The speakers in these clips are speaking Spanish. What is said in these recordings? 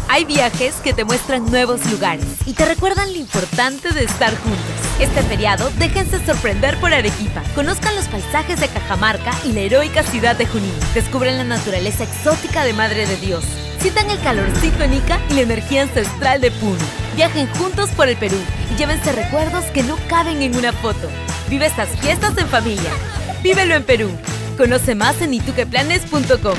Hay viajes que te muestran nuevos lugares y te recuerdan lo importante de estar juntos. Este feriado, déjense sorprender por Arequipa. Conozcan los paisajes de Cajamarca y la heroica ciudad de Junín. Descubren la naturaleza exótica de Madre de Dios. Sientan el calorcito en Ica y la energía ancestral de Puno. Viajen juntos por el Perú y llévense recuerdos que no caben en una foto. Vive estas fiestas en familia. Vívelo en Perú. Conoce más en ituqueplanes.com.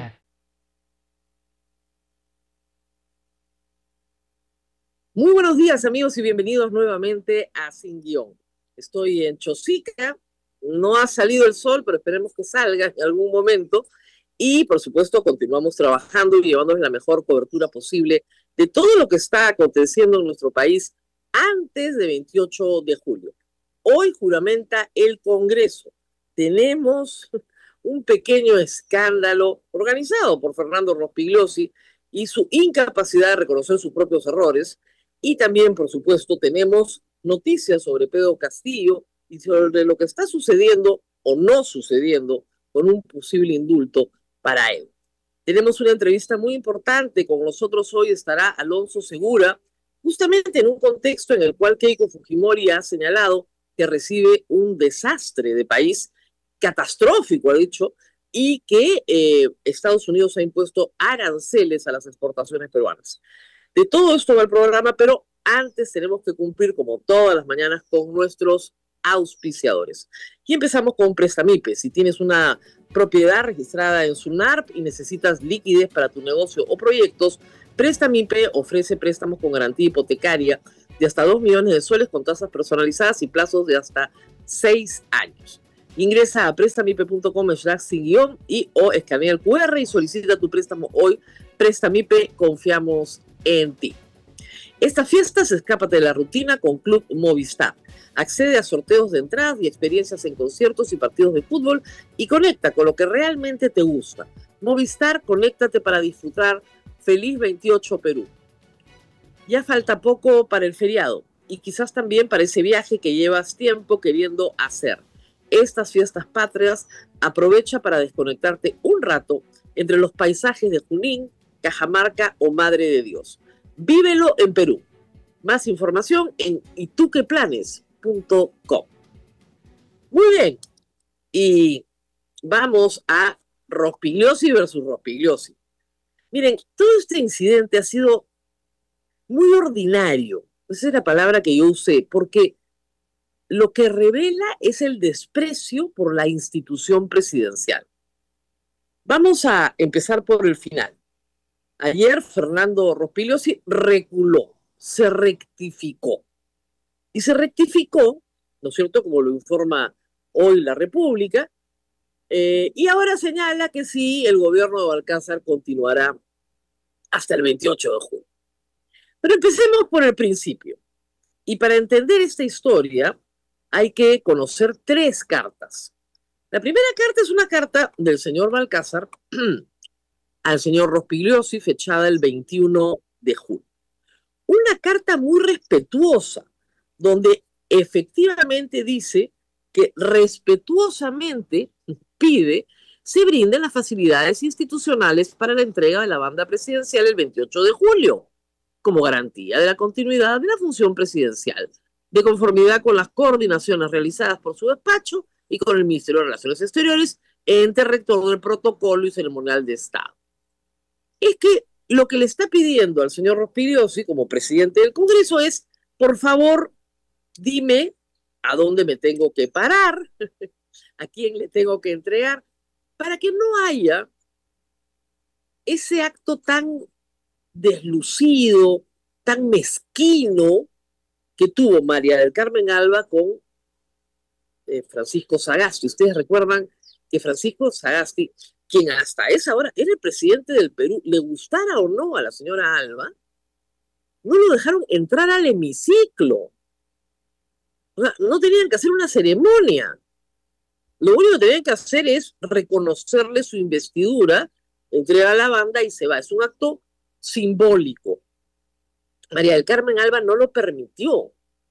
Muy buenos días, amigos, y bienvenidos nuevamente a Sin Guión. Estoy en Chosica, no ha salido el sol, pero esperemos que salga en algún momento. Y, por supuesto, continuamos trabajando y llevándoles la mejor cobertura posible de todo lo que está aconteciendo en nuestro país antes del 28 de julio. Hoy juramenta el Congreso. Tenemos un pequeño escándalo organizado por Fernando Rospigliosi y su incapacidad de reconocer sus propios errores. Y también, por supuesto, tenemos noticias sobre Pedro Castillo y sobre lo que está sucediendo o no sucediendo con un posible indulto para él. Tenemos una entrevista muy importante. Con nosotros hoy estará Alonso Segura, justamente en un contexto en el cual Keiko Fujimori ha señalado que recibe un desastre de país catastrófico, ha dicho, y que Estados Unidos ha impuesto aranceles a las exportaciones peruanas. De todo esto va el programa, pero antes tenemos que cumplir, como todas las mañanas, con nuestros auspiciadores. Y empezamos con Prestamipe. Si tienes una propiedad registrada en SUNARP y necesitas liquidez para tu negocio o proyectos, Prestamipe ofrece préstamos con garantía hipotecaria de hasta 2 millones de soles con tasas personalizadas y plazos de hasta 6 años. Ingresa a prestamipe.com/sin-guión y o escanea el QR y solicita tu préstamo hoy. Prestamipe, confiamos en ti. Esta fiesta se escápate de la rutina con Club Movistar. Accede a sorteos de entradas y experiencias en conciertos y partidos de fútbol y conecta con lo que realmente te gusta. Movistar, conéctate para disfrutar. Feliz 28 Perú. Ya falta poco para el feriado y quizás también para ese viaje que llevas tiempo queriendo hacer. Estas fiestas patrias, aprovecha para desconectarte un rato entre los paisajes de Junín, Cajamarca o Madre de Dios. Vívelo en Perú. Más información en ituqueplanes.com. Muy bien. Y vamos a Rospigliosi versus Rospigliosi. Miren, todo este incidente ha sido muy ordinario. Esa es la palabra que yo usé, porque lo que revela es el desprecio por la institución presidencial. Vamos a empezar por el final. Ayer Fernando Rospigliosi reculó, se rectificó. Y se rectificó, ¿no es cierto?, como lo informa hoy La República, y ahora señala que sí, el gobierno de Balcázar continuará hasta el 28 de julio. Pero empecemos por el principio. Y para entender esta historia hay que conocer 3 cartas. La primera carta es una carta del señor Balcázar al señor Rospigliosi, fechada el 21 de julio. Una carta muy respetuosa, donde efectivamente dice que respetuosamente pide se brinden las facilidades institucionales para la entrega de la banda presidencial el 28 de julio, como garantía de la continuidad de la función presidencial, de conformidad con las coordinaciones realizadas por su despacho y con el Ministerio de Relaciones Exteriores, ente rector del protocolo y ceremonial de Estado. Es que lo que le está pidiendo al señor Rospigliosi como presidente del Congreso es, por favor, dime a dónde me tengo que parar, a quién le tengo que entregar, para que no haya ese acto tan deslucido, tan mezquino que tuvo María del Carmen Alba con Francisco Sagasti. Ustedes recuerdan que Francisco Sagasti, quien hasta esa hora era el presidente del Perú, le gustara o no a la señora Alba, no lo dejaron entrar al hemiciclo. O sea, no tenían que hacer una ceremonia. Lo único que tenían que hacer es reconocerle su investidura, entregar a la banda y se va. Es un acto simbólico. María del Carmen Alba no lo permitió.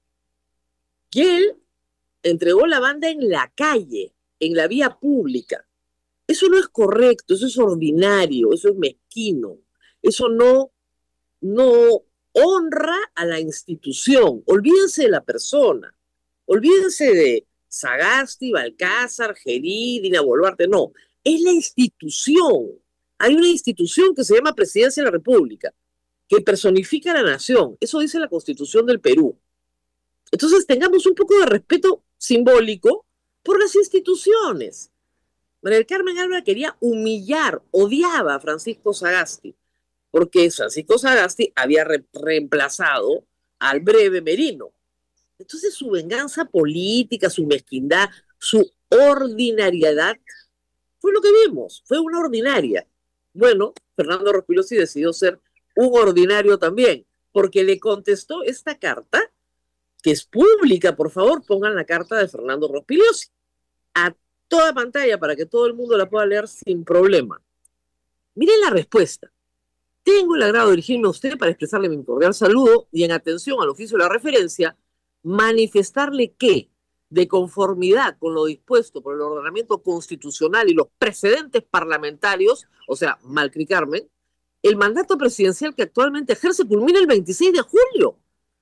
Y él entregó la banda en la calle, en la vía pública. Eso no es correcto, eso es ordinario, eso es mezquino, eso no no honra a la institución. Olvídense de la persona. Olvídense de Sagasti, Balcázar, Gerí, Dina Boluarte. No, es la institución. Hay una institución que se llama Presidencia de la República, que personifica a la nación. Eso dice la Constitución del Perú. Entonces tengamos un poco de respeto simbólico por las instituciones. María del Carmen Alba quería humillar, odiaba a Francisco Sagasti, porque Francisco Sagasti había reemplazado al breve Merino. Entonces su venganza política, su mezquindad, su ordinariedad, fue lo que vimos, fue una ordinaria. Bueno, Fernando Rospigliosi decidió ser un ordinario también, porque le contestó esta carta, que es pública, por favor, pongan la carta de Fernando Rospigliosi a toda pantalla para que todo el mundo la pueda leer sin problema. Miren la respuesta. Tengo el agrado de dirigirme a usted para expresarle mi cordial saludo y en atención al oficio de la referencia, manifestarle que, de conformidad con lo dispuesto por el ordenamiento constitucional y los precedentes parlamentarios, o sea, Malcri Carmen, el mandato presidencial que actualmente ejerce culmina el 26 de julio.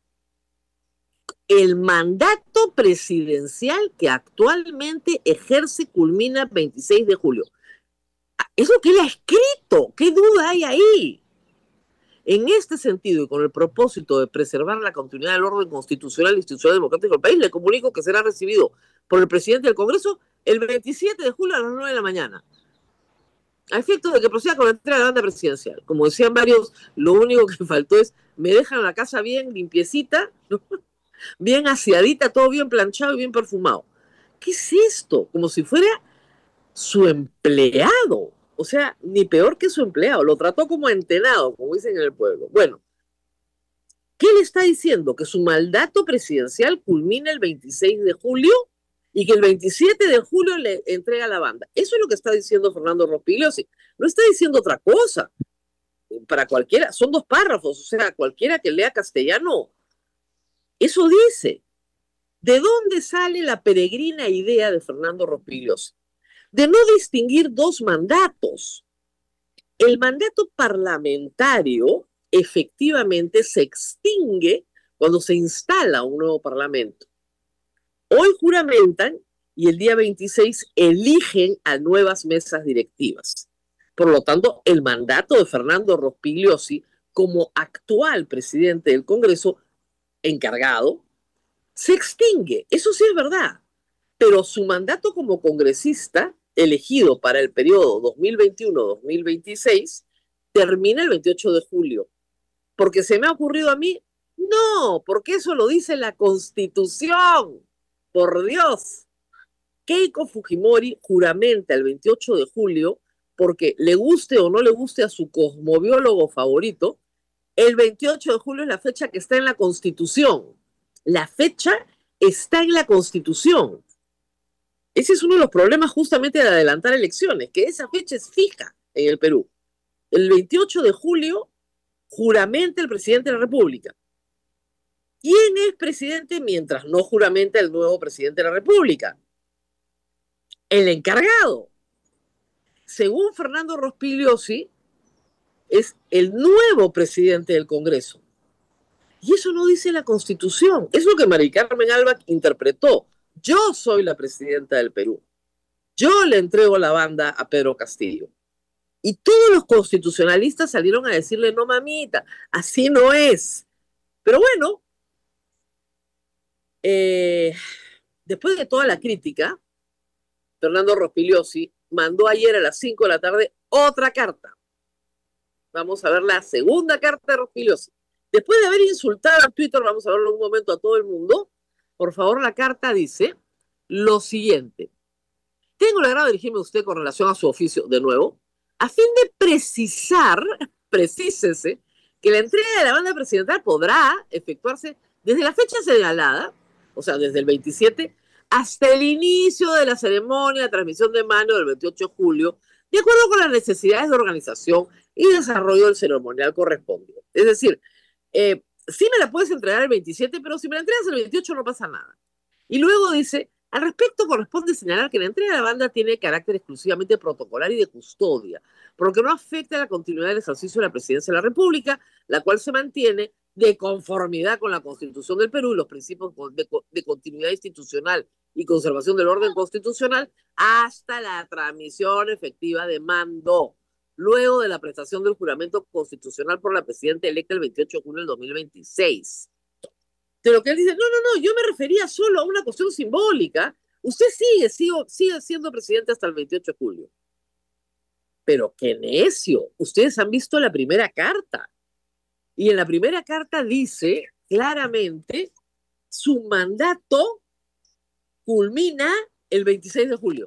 El mandato presidencial que actualmente ejerce culmina el 26 de julio. Es lo que él ha escrito. ¿Qué duda hay ahí? En este sentido y con el propósito de preservar la continuidad del orden constitucional e institucional democrático del país, le comunico que será recibido por el presidente del Congreso el 27 de julio a las 9 de la mañana. A efecto de que proceda con la entrega de la banda presidencial. Como decían varios, lo único que faltó es, me dejan la casa bien limpiecita, ¿no? Bien aseadita, todo bien planchado y bien perfumado. ¿Qué es esto? Como si fuera su empleado. O sea, ni peor que su empleado. Lo trató como entenado, como dicen en el pueblo. Bueno, ¿qué le está diciendo? Que su mandato presidencial culmina el 26 de julio y que el 27 de julio le entrega la banda. Eso es lo que está diciendo Fernando Rospigliosi. No está diciendo otra cosa. Para cualquiera, son 2 párrafos, o sea, cualquiera que lea castellano, eso dice. ¿De dónde sale la peregrina idea de Fernando Rospigliosi? De no distinguir 2 mandatos. El mandato parlamentario efectivamente se extingue cuando se instala un nuevo parlamento. Hoy juramentan y el día 26 eligen a nuevas mesas directivas. Por lo tanto, el mandato de Fernando Rospigliosi como actual presidente del Congreso encargado se extingue. Eso sí es verdad. Pero su mandato como congresista elegido para el periodo 2021-2026 termina el 28 de julio. ¿Porque se me ha ocurrido a mí? No, porque eso lo dice la Constitución. Por Dios. Keiko Fujimori juramenta el 28 de julio porque le guste o no le guste a su cosmobiólogo favorito, el 28 de julio es la fecha que está en la Constitución. La fecha está en la Constitución. Ese es uno de los problemas justamente de adelantar elecciones, que esa fecha es fija en el Perú. El 28 de julio juramenta el presidente de la República. ¿Quién es presidente mientras no juramenta el nuevo presidente de la República? El encargado. Según Fernando Rospigliosi, es el nuevo presidente del Congreso. Y eso no dice la Constitución. Es lo que María Carmen Alba interpretó. Yo soy la presidenta del Perú. Yo le entrego la banda a Pedro Castillo. Y todos los constitucionalistas salieron a decirle, no mamita, así no es. Pero bueno, después de toda la crítica, Fernando Rospigliosi mandó ayer a las 5 de la tarde otra carta. Vamos a ver la segunda carta de Rospigliosi. Después de haber insultado a Twitter, vamos a verlo un momento a todo el mundo. Por favor, la carta dice lo siguiente. Tengo el agrado de dirigirme a usted con relación a su oficio, de nuevo, a fin de precisar, precísese, que la entrega de la banda presidencial podrá efectuarse desde la fecha señalada, o sea, desde el 27, hasta el inicio de la ceremonia de transmisión de mano del 28 de julio, de acuerdo con las necesidades de organización y desarrollo del ceremonial correspondiente. Es decir, sí me la puedes entregar el 27, pero si me la entregas el 28 no pasa nada. Y luego dice, Al respecto, corresponde señalar que la entrega de la banda tiene carácter exclusivamente protocolar y de custodia, por lo que no afecta a la continuidad del ejercicio de la presidencia de la República, la cual se mantiene de conformidad con la Constitución del Perú y los principios de continuidad institucional y conservación del orden constitucional hasta la transmisión efectiva de mando, luego de la prestación del juramento constitucional por la presidenta electa el 28 de junio del 2026. De lo que él dice, no, yo me refería solo a una cuestión simbólica. Usted sigue siendo presidente hasta el 28 de julio. Pero qué necio. Ustedes han visto la primera carta. Y en la primera carta dice claramente, su mandato culmina el 26 de julio.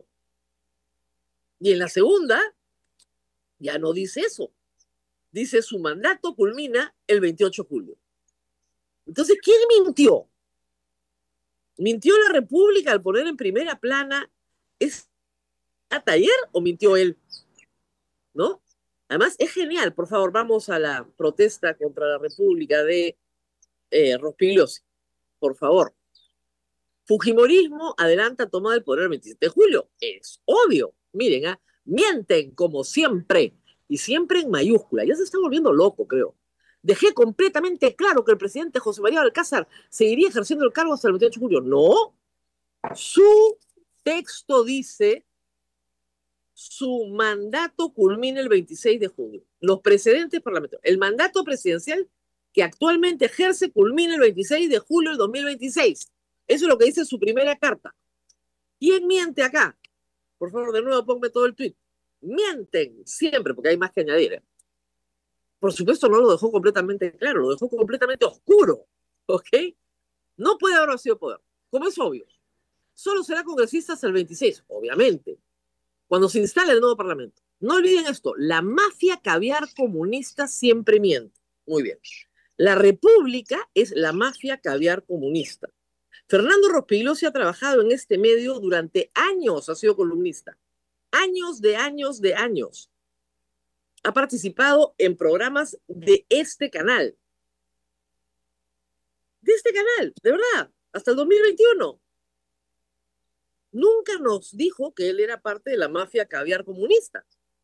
Y en la segunda, ya no dice eso. Dice, su mandato culmina el 28 de julio. Entonces, ¿quién mintió? ¿Mintió la República al poner en primera plana ese taller o mintió él? ¿No? Además, es genial. Por favor, vamos a la protesta contra la República de Rospigliosi. Por favor. Fujimorismo adelanta toma del poder el 27 de julio. Es obvio. Miren, mienten como siempre. Y siempre en mayúscula. Ya se está volviendo loco, creo. Dejé completamente claro que el presidente José María Balcázar seguiría ejerciendo el cargo hasta el 28 de julio. No. Su texto dice, su mandato culmina el 26 de junio. Los precedentes parlamentarios. El mandato presidencial que actualmente ejerce culmina el 26 de julio del 2026. Eso es lo que dice su primera carta. ¿Quién miente acá? Por favor, de nuevo, ponme todo el tuit. Mienten siempre, porque hay más que añadir. Por supuesto, no lo dejó completamente claro, lo dejó completamente oscuro. ¿Ok? No puede haber vacío de poder. Como es obvio. Solo será congresista hasta el 26, obviamente, cuando se instale el nuevo parlamento. No olviden esto, la mafia caviar comunista siempre miente. Muy bien. La República es la mafia caviar comunista. Fernando Rospigliosi ha trabajado en este medio durante años, ha sido columnista. Años de años de años. Ha participado en programas de este canal. De este canal, de verdad, hasta el 2021. Nunca nos dijo que él era parte de la mafia caviar comunista.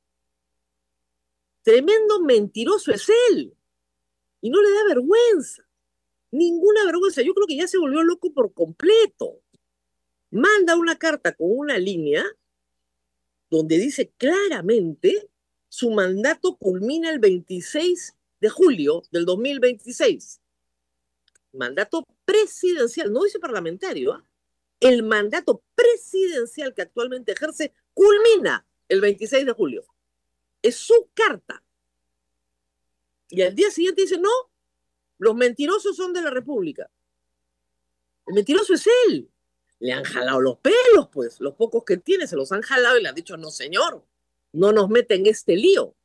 Tremendo mentiroso es él. Y no le da vergüenza. Ninguna vergüenza. Yo creo que ya se volvió loco por completo. Manda una carta con una línea donde dice claramente su mandato culmina el 26 de julio del 2026. Mandato presidencial, no dice parlamentario, ¿eh? El mandato presidencial que actualmente ejerce culmina el 26 de julio. Es su carta. Y al día siguiente dice, no, los mentirosos son de la República. El mentiroso es él. Le han jalado los pelos, pues. Los pocos que tiene se los han jalado y le han dicho, no, señor, no nos mete en este lío.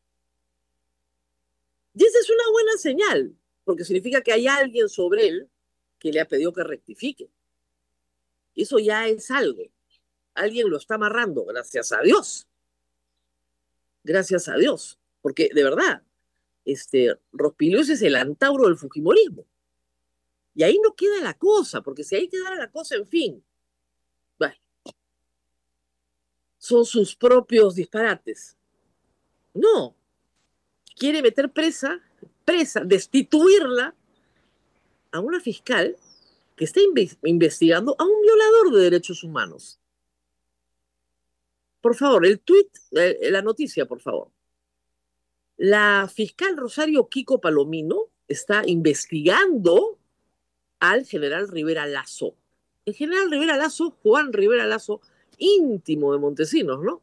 Y esa es una buena señal, porque significa que hay alguien sobre él que le ha pedido que rectifique. Eso ya es algo. Alguien lo está amarrando, gracias a Dios. Gracias a Dios. Porque, de verdad, Rospigliosi es el antauro del fujimorismo. Y ahí no queda la cosa, porque si ahí quedara la cosa, en fin, bueno, son sus propios disparates. No. Quiere meter presa, destituirla a una fiscal que está investigando a un violador de derechos humanos. Por favor, el tuit, la noticia, por favor. La fiscal Rosario Kiko Palomino está investigando al general Rivera Lazo. El general Rivera Lazo, Juan Rivera Lazo, íntimo de Montesinos, ¿no?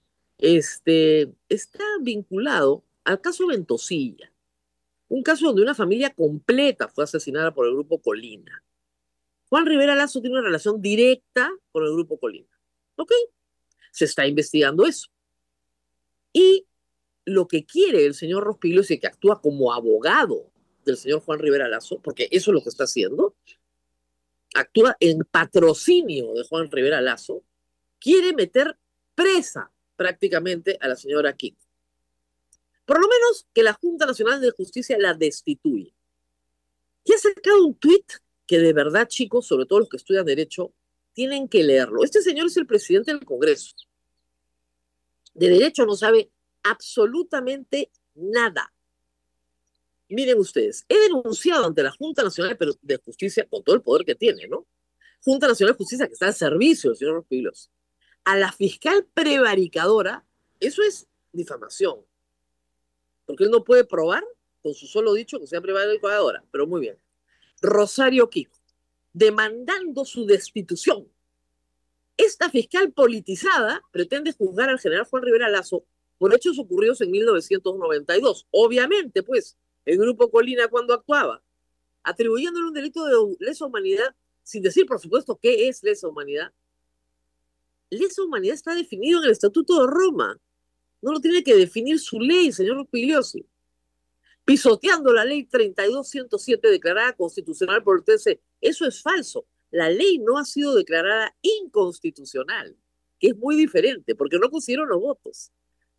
Está vinculado al caso Ventosilla, un caso donde una familia completa fue asesinada por el Grupo Colina. Juan Rivera Lazo tiene una relación directa con el Grupo Colina. ¿Ok? Se está investigando eso. Y lo que quiere el señor Rospigliosi, que actúa como abogado del señor Juan Rivera Lazo, porque eso es lo que está haciendo, actúa en patrocinio de Juan Rivera Lazo, quiere meter presa prácticamente a la señora Kiko. Por lo menos que la Junta Nacional de Justicia la destituya. Y ha sacado un tuit que de verdad, chicos, sobre todo los que estudian Derecho, tienen que leerlo. Este señor es el presidente del Congreso. De derecho no sabe absolutamente nada. Miren ustedes, he denunciado ante la Junta Nacional de Justicia, con todo el poder que tiene, ¿no? Junta Nacional de Justicia que está al servicio del señor Rospigliosi, a la fiscal prevaricadora. Eso es difamación, porque él no puede probar con su solo dicho que sea prevaricadora, pero muy bien. Rosario Kiko, demandando su destitución. Esta fiscal politizada pretende juzgar al general Juan Rivera Lazo por hechos ocurridos en 1992. Obviamente, pues, el Grupo Colina cuando actuaba, atribuyéndole un delito de lesa humanidad, sin decir, por supuesto, qué es lesa humanidad. Lesa humanidad está definido en el Estatuto de Roma. No lo tiene que definir su ley, señor Rospigliosi. Pisoteando la ley 32.107 declarada constitucional por el TC. Eso es falso. La ley no ha sido declarada inconstitucional, que es muy diferente, porque no consiguieron los votos.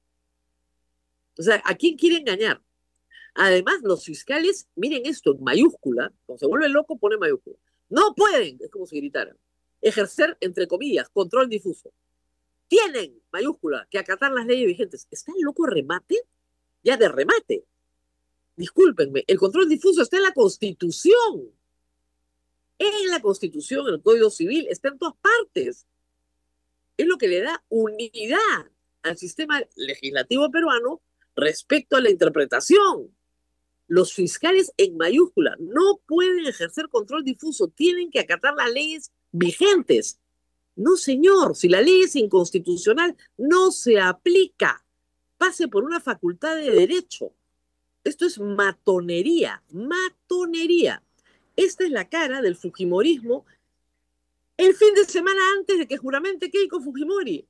O sea, ¿a quién quiere engañar? Además, los fiscales, miren esto en mayúscula, cuando se vuelve loco pone mayúscula. No pueden, es como si gritaran, ejercer, entre comillas, control difuso. Tienen, mayúscula, que acatar las leyes vigentes. ¿Está el loco remate? Ya de remate. Discúlpenme, el control difuso está en la Constitución. En la Constitución, en el Código Civil, está en todas partes. Es lo que le da unidad al sistema legislativo peruano respecto a la interpretación. Los fiscales en mayúscula no pueden ejercer control difuso, tienen que acatar las leyes vigentes. No, señor, si la ley es inconstitucional, no se aplica. Pase por una facultad de derecho. Esto es matonería, matonería. Esta es la cara del fujimorismo el fin de semana antes de que juramente Keiko Fujimori.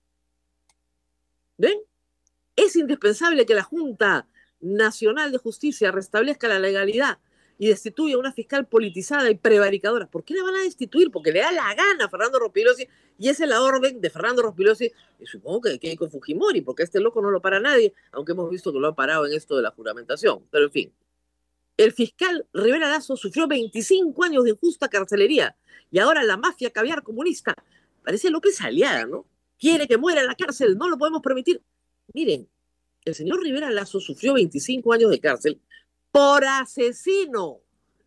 ¿Ven? Es indispensable que la Junta Nacional de Justicia restablezca la legalidad y destituya a una fiscal politizada y prevaricadora. ¿Por qué la van a destituir? Porque le da la gana a Fernando Rospigliosi, y esa es la orden de Fernando Rospigliosi, y supongo que de Keiko Fujimori, porque este loco no lo para nadie, aunque hemos visto que lo ha parado en esto de la juramentación. Pero en fin, el fiscal Rivera Lazo sufrió 25 años de injusta carcelería, y ahora la mafia caviar comunista, parece López Aliaga, ¿no? Quiere que muera en la cárcel, no lo podemos permitir. Miren, el señor Rivera Lazo sufrió 25 años de cárcel por asesino.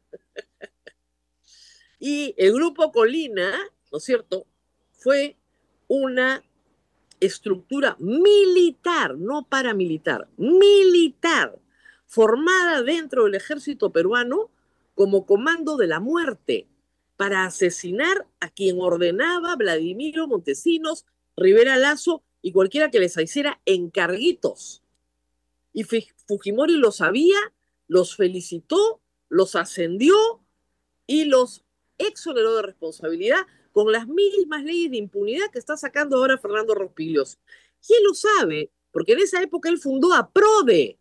Y el Grupo Colina, ¿no es cierto?, fue una estructura militar, no paramilitar, militar, formada dentro del ejército peruano como comando de la muerte para asesinar a quien ordenaba Vladimiro Montesinos, Rivera Lazo y cualquiera que les hiciera encarguitos. Y Fujimori lo sabía, los felicitó, los ascendió y los exoneró de responsabilidad con las mismas leyes de impunidad que está sacando ahora Fernando Rospigliosi. ¿Quién lo sabe? Porque en esa época él fundó APRODE,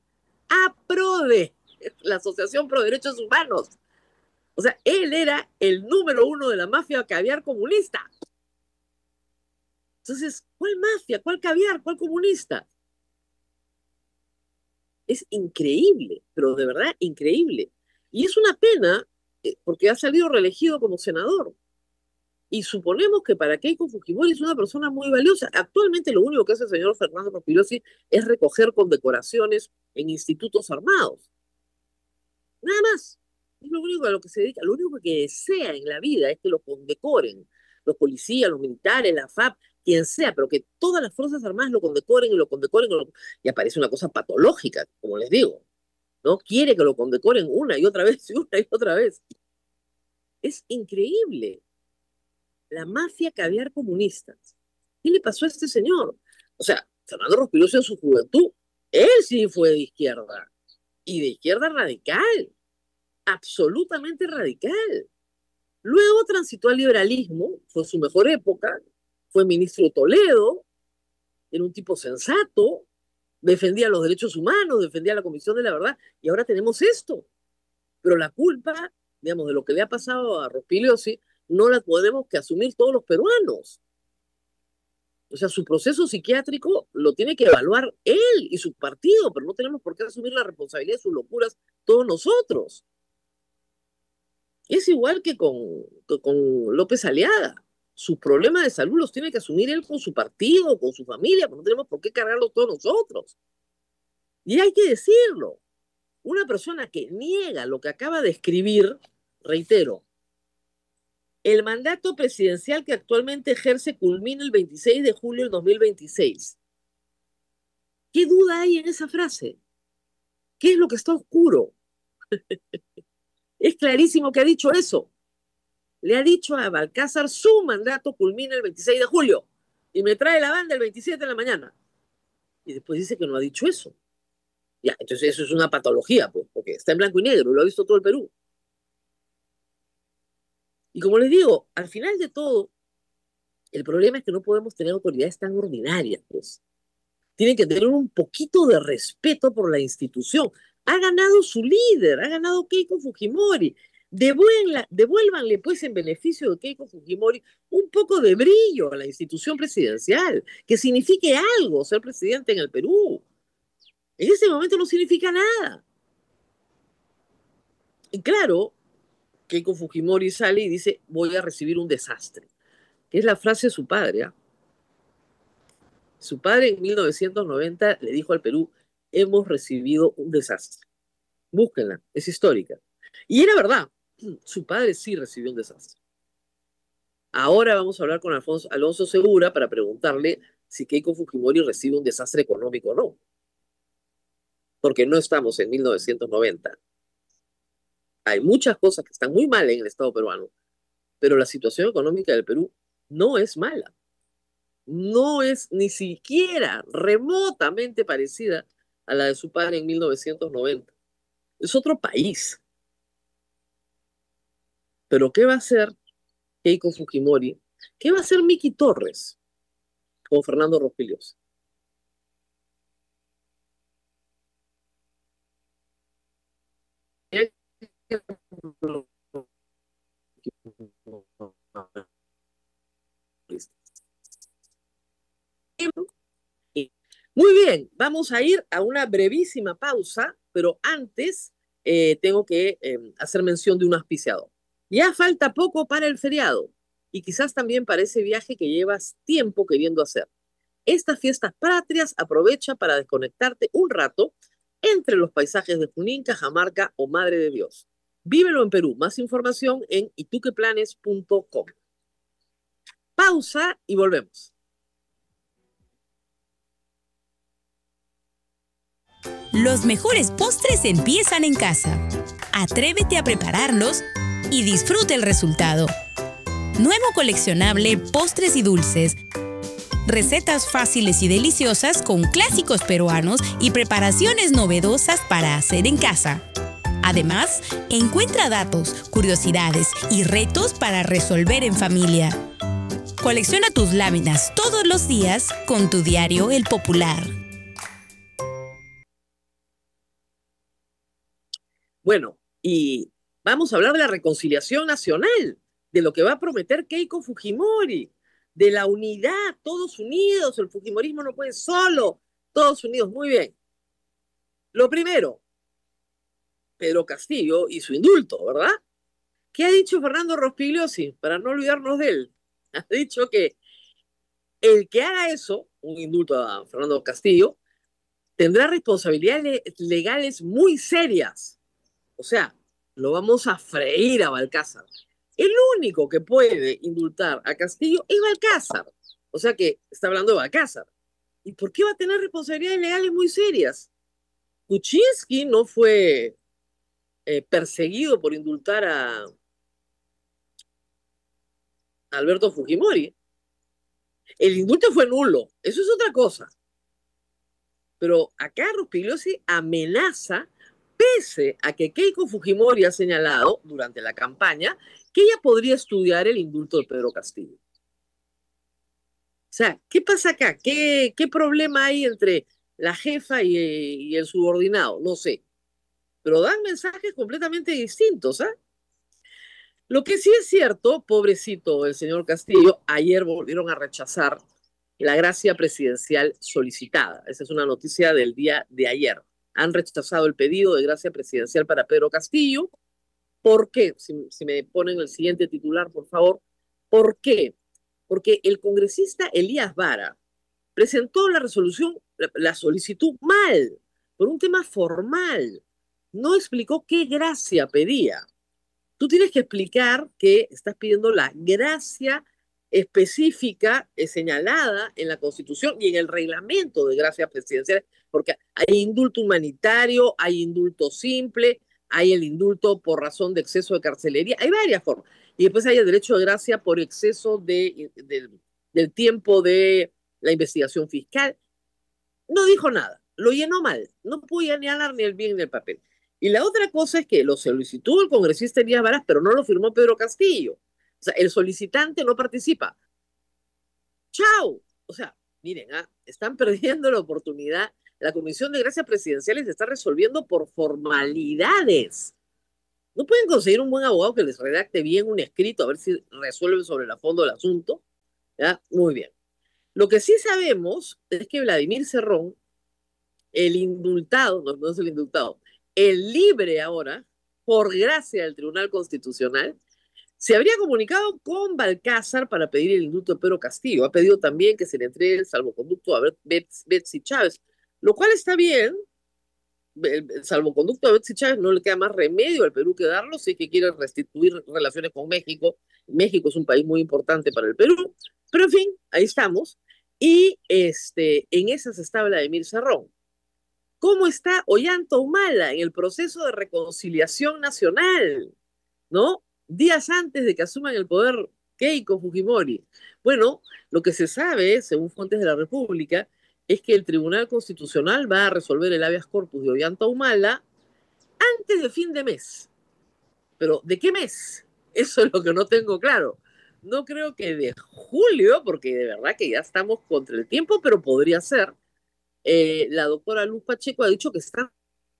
la Asociación Pro Derechos Humanos. O sea, él era el número uno de la mafia caviar comunista. Entonces, ¿cuál mafia? ¿Cuál caviar? ¿Cuál comunista? Es increíble, pero de verdad increíble. Y es una pena porque ha salido reelegido como senador. Y suponemos que para Keiko Fujimori es una persona muy valiosa. Actualmente lo único que hace el señor Fernando Rospigliosi es recoger condecoraciones en institutos armados. Nada más. Es lo único a lo que se dedica. Lo único que desea en la vida es que lo condecoren. Los policías, los militares, la FAP, quien sea, pero que todas las Fuerzas Armadas lo condecoren y lo condecoren. Y aparece una cosa patológica, como les digo. ¿No? Quiere que lo condecoren una y otra vez y una y otra vez. Es increíble. La mafia caviar comunista. ¿Qué le pasó a este señor? O sea, Fernando Rospigliosi en su juventud, él sí fue de izquierda. Y de izquierda radical. Absolutamente radical. Luego transitó al liberalismo, fue su mejor época, fue ministro de Toledo, era un tipo sensato, defendía los derechos humanos, defendía la Comisión de la Verdad, y ahora tenemos esto. Pero la culpa, digamos, de lo que le ha pasado a Rospigliosi, no la podemos que asumir todos los peruanos. O sea, su proceso psiquiátrico lo tiene que evaluar él y su partido, pero no tenemos por qué asumir la responsabilidad de sus locuras todos nosotros. Es igual que con López Aliaga. sus problemas de salud los tiene que asumir él con su partido, con su familia, porque no tenemos por qué cargarlos todos nosotros. Y hay que decirlo. Una persona que niega lo que acaba de escribir, reitero, el mandato presidencial que actualmente ejerce culmina el 26 de julio del 2026. ¿Qué duda hay en esa frase? ¿Qué es lo que está oscuro? Es clarísimo que ha dicho eso. Le ha dicho a Balcázar, su mandato culmina el 26 de julio y me trae la banda el 27 de la mañana. Y después dice que no ha dicho eso. Ya, entonces eso es una patología, pues, porque está en blanco y negro, lo ha visto todo el Perú. Y como les digo, al final de todo, el problema es que no podemos tener autoridades tan ordinarias, pues. Tienen que tener un poquito de respeto por la institución. Ha ganado su líder, ha ganado Keiko Fujimori. Devuélvanle, pues, en beneficio de Keiko Fujimori, un poco de brillo a la institución presidencial, que signifique algo ser presidente en el Perú. En este momento no significa nada. Y claro, Keiko Fujimori sale y dice, voy a recibir un desastre, que es la frase de su padre, ¿eh? Su padre en 1990 le dijo al Perú, hemos recibido un desastre. Búsquenla, es histórica. Y era verdad, su padre sí recibió un desastre. Ahora vamos a hablar con Alonso Segura para preguntarle si Keiko Fujimori recibe un desastre económico o no. Porque no estamos en 1990. Hay muchas cosas que están muy mal en el Estado peruano, pero la situación económica del Perú no es mala. No es ni siquiera remotamente parecida a la de su padre en 1990. Es otro país. Pero ¿qué va a hacer Keiko Fujimori? ¿Qué va a hacer Miki Torres con Fernando Rospigliosi? Muy bien, vamos a ir a una brevísima pausa, pero antes tengo que hacer mención de un auspiciador. Ya falta poco para el feriado y quizás también para ese viaje que llevas tiempo queriendo hacer. Estas fiestas patrias aprovecha para desconectarte un rato entre los paisajes de Junín, Cajamarca o Madre de Dios. Vívelo en Perú. Más información en ituqueplanes.com. Pausa y volvemos. Los mejores postres empiezan en casa. Atrévete a prepararlos y disfruta el resultado. Nuevo coleccionable Postres y Dulces. Recetas fáciles y deliciosas con clásicos peruanos y preparaciones novedosas para hacer en casa. Además, encuentra datos, curiosidades y retos para resolver en familia. Colecciona tus láminas todos los días con tu diario El Popular. Bueno, y vamos a hablar de la reconciliación nacional, de lo que va a prometer Keiko Fujimori, de la unidad, todos unidos, el fujimorismo no puede solo, todos unidos, muy bien. Lo primero, Pedro Castillo y su indulto, ¿verdad? ¿Qué ha dicho Fernando Rospigliosi? Para no olvidarnos de él. Ha dicho que el que haga eso, un indulto a Fernando Castillo, tendrá responsabilidades legales muy serias. O sea, lo vamos a freír a Balcázar. El único que puede indultar a Castillo es Balcázar. O sea que está hablando de Balcázar. ¿Y por qué va a tener responsabilidades legales muy serias? Kuczynski no fue perseguido por indultar a Alberto Fujimori. El indulto fue nulo. Eso es otra cosa. Pero acá Rospigliosi amenaza, pese a que Keiko Fujimori ha señalado durante la campaña que ella podría estudiar el indulto de Pedro Castillo. O sea, ¿qué pasa acá? ¿Qué problema hay entre la jefa y el subordinado? No sé. Pero dan mensajes completamente distintos, ¿ah? Lo que sí es cierto, pobrecito el señor Castillo, ayer volvieron a rechazar la gracia presidencial solicitada. Esa es una noticia del día de ayer. Han rechazado el pedido de gracia presidencial para Pedro Castillo. ¿Por qué? Si me ponen el siguiente titular, por favor. ¿Por qué? porque el congresista Elías Vara presentó la resolución, la solicitud mal, por un tema formal. No explicó qué gracia pedía. Tú tienes que explicar que estás pidiendo la gracia específica señalada en la Constitución y en el reglamento de gracias presidenciales, porque hay indulto humanitario, hay indulto simple, hay el indulto por razón de exceso de carcelería, hay varias formas. Y después hay el derecho de gracia por exceso del tiempo de la investigación fiscal. No dijo nada, lo llenó mal, no podía ni hablar ni el bien ni el papel. Y la otra cosa es que lo solicitó el congresista Elías Varas, pero no lo firmó Pedro Castillo. O sea, el solicitante no participa. ¡Chao! O sea, miren, están perdiendo la oportunidad. La Comisión de Gracias Presidenciales está resolviendo por formalidades. ¿No pueden conseguir un buen abogado que les redacte bien un escrito a ver si resuelven sobre el fondo del asunto? ¿Ya? Muy bien. Lo que sí sabemos es que Vladimir Cerrón, el indultado, no es el indultado, el libre ahora, por gracia del Tribunal Constitucional, se habría comunicado con Balcázar para pedir el indulto de Pedro Castillo. Ha pedido también que se le entregue el salvoconducto a Betsy Chávez, lo cual está bien. El salvoconducto a Betsy Chávez no le queda más remedio al Perú que darlo si es que quiere restituir relaciones con México. México es un país muy importante para el Perú, pero en fin, ahí estamos. Y en esas está Vladimir Cerrón. ¿Cómo está Ollanta Humala en el proceso de reconciliación nacional? ¿No? Días antes de que asuman el poder Keiko Fujimori. Bueno, lo que se sabe, según fuentes de la República, es que el Tribunal Constitucional va a resolver el habeas corpus de Ollanta Humala antes de fin de mes. ¿Pero de qué mes? Eso es lo que no tengo claro. No creo que de julio, porque de verdad que ya estamos contra el tiempo, pero podría ser. La doctora Luz Pacheco ha dicho que está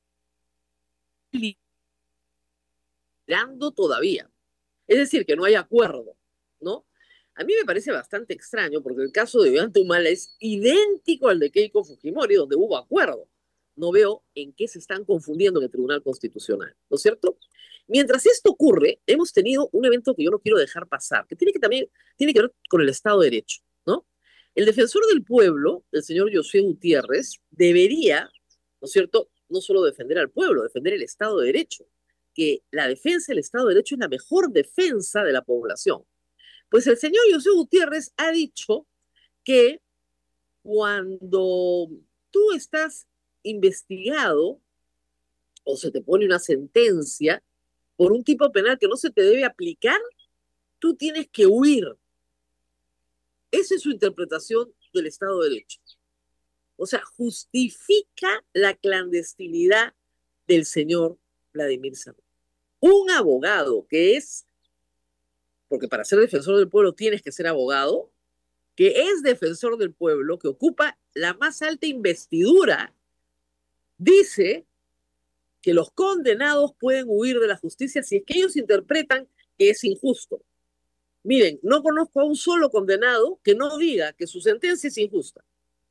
liderando todavía. Es decir, que no hay acuerdo, ¿no? A mí me parece bastante extraño porque el caso de Ollanta Humala es idéntico al de Keiko Fujimori, donde hubo acuerdo. No veo en qué se están confundiendo en el Tribunal Constitucional, ¿no es cierto? Mientras esto ocurre, hemos tenido un evento que yo no quiero dejar pasar, que también tiene que ver con el Estado de Derecho, ¿no? El defensor del pueblo, el señor Josué Gutiérrez, debería, ¿no es cierto?, no solo defender al pueblo, defender el Estado de Derecho, que la defensa del Estado de Derecho es la mejor defensa de la población. Pues el señor Josué Gutiérrez ha dicho que cuando tú estás investigado o se te pone una sentencia por un tipo penal que no se te debe aplicar, tú tienes que huir. Esa es su interpretación del Estado de Derecho. O sea, justifica la clandestinidad del señor Vladimir Cerrón. Un abogado que es, porque para ser defensor del pueblo tienes que ser abogado, que es defensor del pueblo, que ocupa la más alta investidura, dice que los condenados pueden huir de la justicia si es que ellos interpretan que es injusto. Miren, no conozco a un solo condenado que no diga que su sentencia es injusta.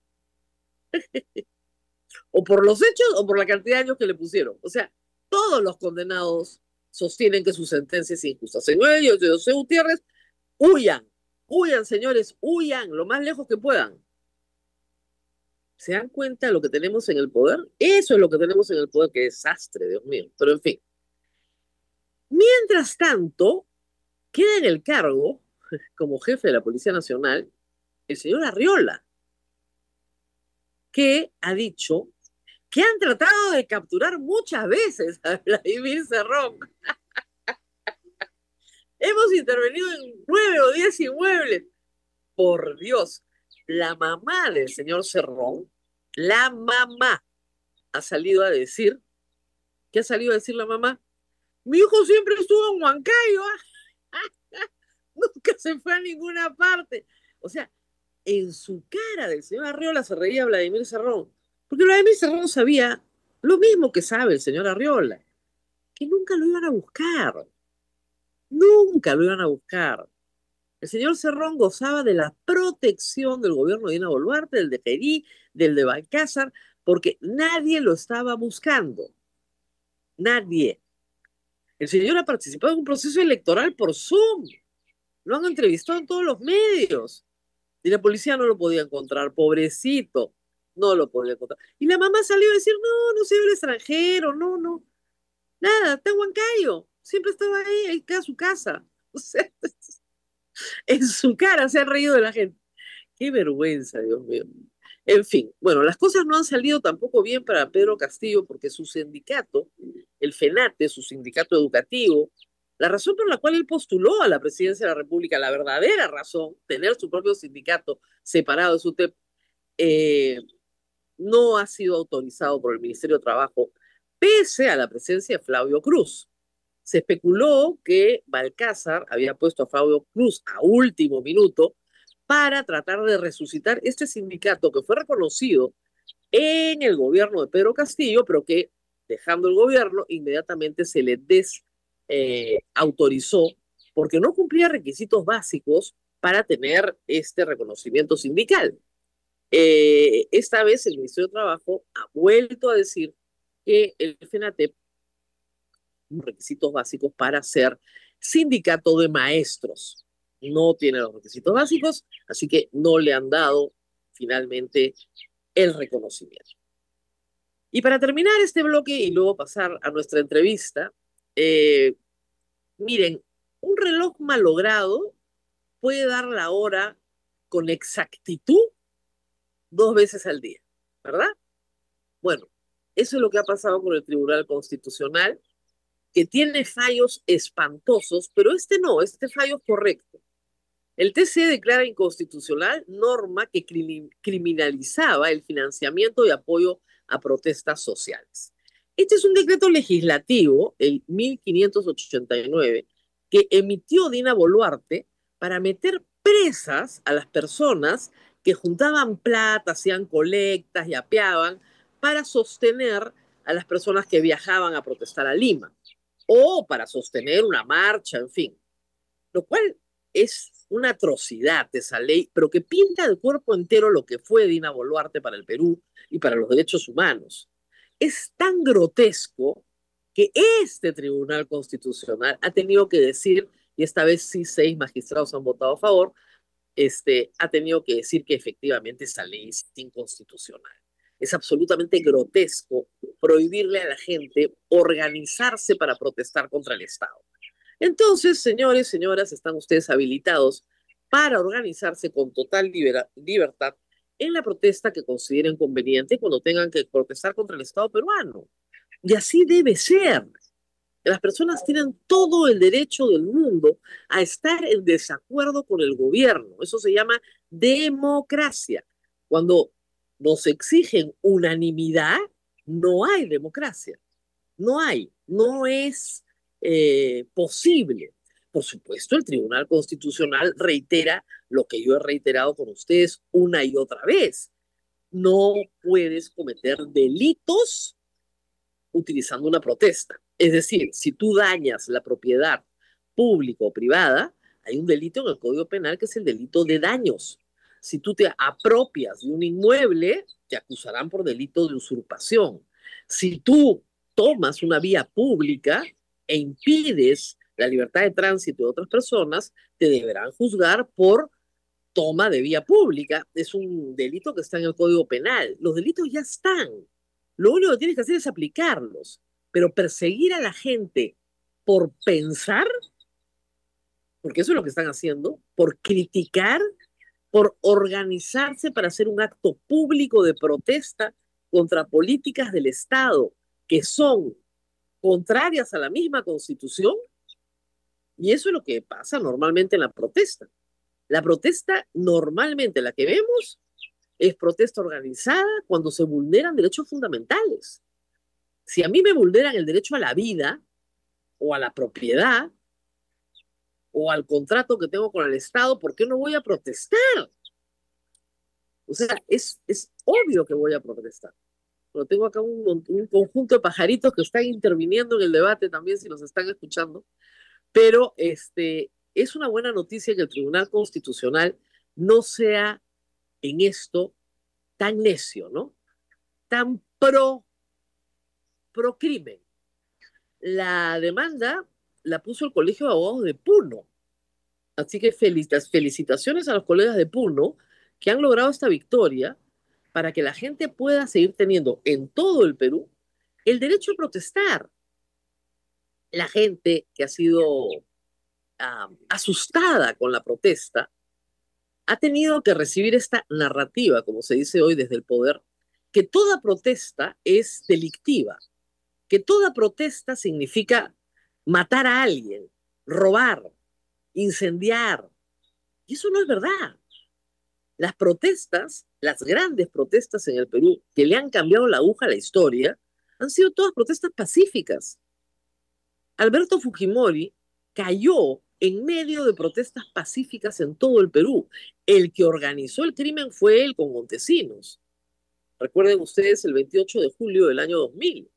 O por los hechos o por la cantidad de años que le pusieron. O sea, todos los condenados sostienen que su sentencia es injusta. Señores de José Gutiérrez, huyan, señores, huyan lo más lejos que puedan. ¿Se dan cuenta de lo que tenemos en el poder? Eso es lo que tenemos en el poder, qué desastre, Dios mío. Pero en fin. Mientras tanto, queda en el cargo, como jefe de la Policía Nacional, el señor Arriola, que ha dicho que han tratado de capturar muchas veces a Vladimir Cerrón. Hemos intervenido en 9 o 10 inmuebles. Por Dios, la mamá del señor Cerrón, la mamá, ha salido a decir, ¿qué ha salido a decir la mamá? Mi hijo siempre estuvo en Huancayo, nunca se fue a ninguna parte. O sea, en su cara del señor Arriola se reía Vladimir Cerrón, porque Vladimir Cerrón sabía lo mismo que sabe el señor Arriola, que nunca lo iban a buscar. Nunca lo iban a buscar. El señor Cerrón gozaba de la protección del gobierno de Dina Boluarte, del de Perí, del de Balcázar, porque nadie lo estaba buscando. Nadie. El señor ha participado en un proceso electoral por Zoom. Lo han entrevistado en todos los medios. Y la policía no lo podía encontrar, pobrecito, no lo podía encontrar. Y la mamá salió a decir, no, no se iba al extranjero, no, no, nada, está en Huancayo, siempre estaba ahí en su casa. O sea, en su cara se han reído de la gente. Qué vergüenza, Dios mío. En fin, bueno, las cosas no han salido tampoco bien para Pedro Castillo porque su sindicato, el FENATE, su sindicato educativo, la razón por la cual él postuló a la presidencia de la República, la verdadera razón, tener su propio sindicato separado de su TEP, no ha sido autorizado por el Ministerio de Trabajo, pese a la presencia de Flavio Cruz. Se especuló que Balcázar había puesto a Flavio Cruz a último minuto para tratar de resucitar este sindicato que fue reconocido en el gobierno de Pedro Castillo, pero que dejando el gobierno inmediatamente se le desautorizó porque no cumplía requisitos básicos para tener este reconocimiento sindical. Esta vez el Ministerio de Trabajo ha vuelto a decir que el FENATEP requisitos básicos para ser sindicato de maestros. No tiene los requisitos básicos, así que no le han dado finalmente el reconocimiento. Y para terminar este bloque y luego pasar a nuestra entrevista, miren, un reloj malogrado puede dar la hora con exactitud 2 veces al día, ¿verdad? Bueno, eso es lo que ha pasado con el Tribunal Constitucional, que tiene fallos espantosos, pero este no, este fallo es correcto. El TC declara inconstitucional norma que criminalizaba el financiamiento y apoyo a protestas sociales. Este es un decreto legislativo, el 1589, que emitió Dina Boluarte para meter presas a las personas que juntaban plata, hacían colectas y apeaban para sostener a las personas que viajaban a protestar a Lima o para sostener una marcha, en fin. Lo cual es una atrocidad esa ley, pero que pinta de cuerpo entero lo que fue Dina Boluarte para el Perú y para los derechos humanos. Es tan grotesco que este Tribunal Constitucional ha tenido que decir, y esta vez sí 6 magistrados han votado a favor, ha tenido que decir que efectivamente esa ley es inconstitucional. Es absolutamente grotesco prohibirle a la gente organizarse para protestar contra el Estado. Entonces, señores, señoras, están ustedes habilitados para organizarse con total libertad en la protesta que consideren conveniente cuando tengan que protestar contra el Estado peruano. Y así debe ser. Las personas tienen todo el derecho del mundo a estar en desacuerdo con el gobierno. Eso se llama democracia. Cuando nos exigen unanimidad, no hay democracia. No hay, no es posible. Por supuesto, el Tribunal Constitucional reitera lo que yo he reiterado con ustedes una y otra vez. No puedes cometer delitos utilizando una protesta. Es decir, si tú dañas la propiedad pública o privada, hay un delito en el Código Penal que es el delito de daños. Si tú te apropias de un inmueble, te acusarán por delito de usurpación. Si tú tomas una vía pública e impides la libertad de tránsito de otras personas, te deberán juzgar por toma de vía pública. Es un delito que está en el Código Penal. Los delitos ya están. Lo único que tienes que hacer es aplicarlos. Pero perseguir a la gente por pensar, porque eso es lo que están haciendo, por criticar, por organizarse para hacer un acto público de protesta contra políticas del Estado que son contrarias a la misma Constitución, y eso es lo que pasa normalmente en la protesta. La protesta normalmente, la que vemos, es protesta organizada cuando se vulneran derechos fundamentales. Si a mí me vulneran el derecho a la vida, o a la propiedad, o al contrato que tengo con el Estado, ¿por qué no voy a protestar? O sea, es obvio que voy a protestar. Pero tengo acá un conjunto de pajaritos que están interviniendo en el debate también, si nos están escuchando. Pero es una buena noticia que el Tribunal Constitucional no sea en esto tan necio, ¿no? Tan pro crimen. La demanda la puso el Colegio de Abogados de Puno. Así que felicitaciones a los colegas de Puno que han logrado esta victoria para que la gente pueda seguir teniendo en todo el Perú el derecho a protestar. La gente que ha sido asustada con la protesta ha tenido que recibir esta narrativa, como se dice hoy desde el poder, que toda protesta es delictiva, que toda protesta significa matar a alguien, robar, incendiar. Y eso no es verdad. Las protestas, las grandes protestas en el Perú, que le han cambiado la aguja a la historia, han sido todas protestas pacíficas. Alberto Fujimori cayó en medio de protestas pacíficas en todo el Perú. El que organizó el crimen fue él con Montesinos. Recuerden ustedes el 28 de julio del año 2000.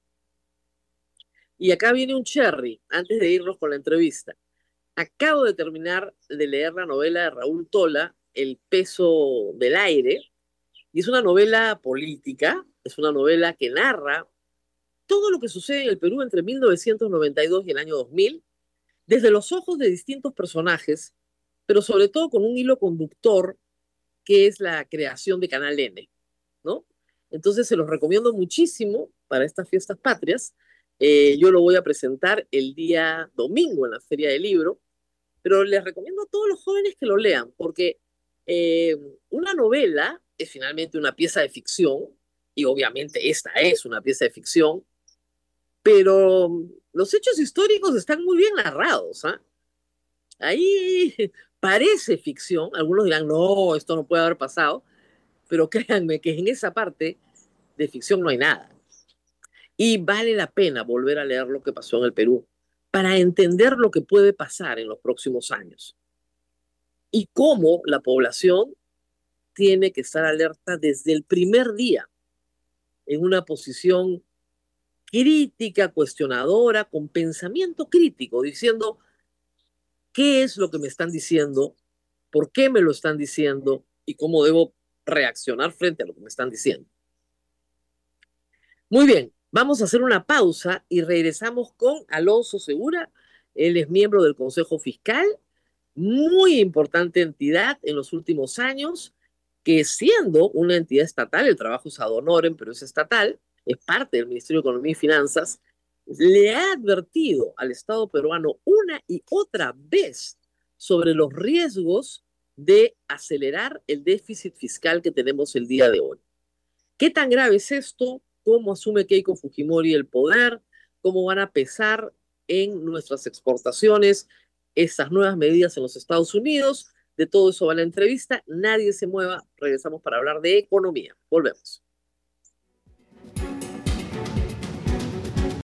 Y acá viene un cherry, antes de irnos con la entrevista. Acabo de terminar de leer la novela de Raúl Tola, El peso del aire, y es una novela política, es una novela que narra todo lo que sucede en el Perú entre 1992 y el año 2000, desde los ojos de distintos personajes, pero sobre todo con un hilo conductor que es la creación de Canal N, ¿no? Entonces se los recomiendo muchísimo para estas fiestas patrias. Yo lo voy a presentar el día domingo en la Feria del Libro, pero les recomiendo a todos los jóvenes que lo lean, porque eh, una novela es finalmente una pieza de ficción, y obviamente esta es una pieza de ficción, pero los hechos históricos están muy bien narrados, ¿ah? Ahí parece ficción, algunos dirán, no, esto no puede haber pasado, pero créanme que en esa parte de ficción no hay nada. Y vale la pena volver a leer lo que pasó en el Perú para entender lo que puede pasar en los próximos años y cómo la población tiene que estar alerta desde el primer día en una posición crítica, cuestionadora, con pensamiento crítico, diciendo qué es lo que me están diciendo, por qué me lo están diciendo y cómo debo reaccionar frente a lo que me están diciendo. Muy bien, vamos a hacer una pausa y regresamos con Alonso Segura. Él es miembro del Consejo Fiscal, muy importante entidad en los últimos años, que siendo una entidad estatal, el trabajo es ad honorem, pero es estatal, es parte del Ministerio de Economía y Finanzas, le ha advertido al Estado peruano una y otra vez sobre los riesgos de acelerar el déficit fiscal que tenemos el día de hoy. ¿Qué tan grave es esto? ¿Cómo asume Keiko Fujimori el poder? ¿Cómo van a pesar en nuestras exportaciones estas nuevas medidas en los Estados Unidos? De todo eso va la entrevista. Nadie se mueva. Regresamos para hablar de economía. Volvemos.